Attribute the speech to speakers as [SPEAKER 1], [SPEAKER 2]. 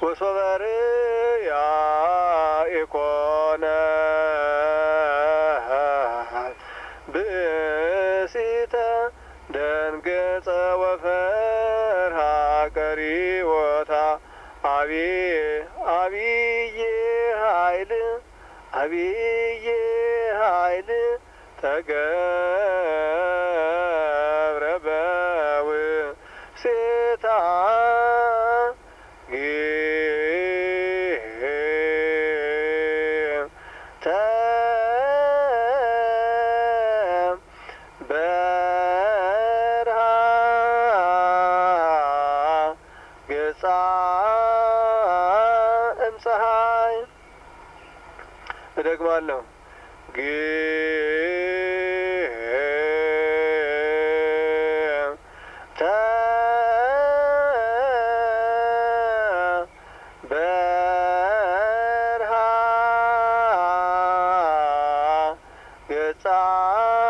[SPEAKER 1] ወሶበር ያ ኢኮነ ብእሲተ ደንገጸ ወፈርሃ ቀሪወታ አብይ ኃይል ተገብረ በውስቴታ በርሃ ገጻ እምፀሐይ እደግማለሁ። በርሃ ገጻ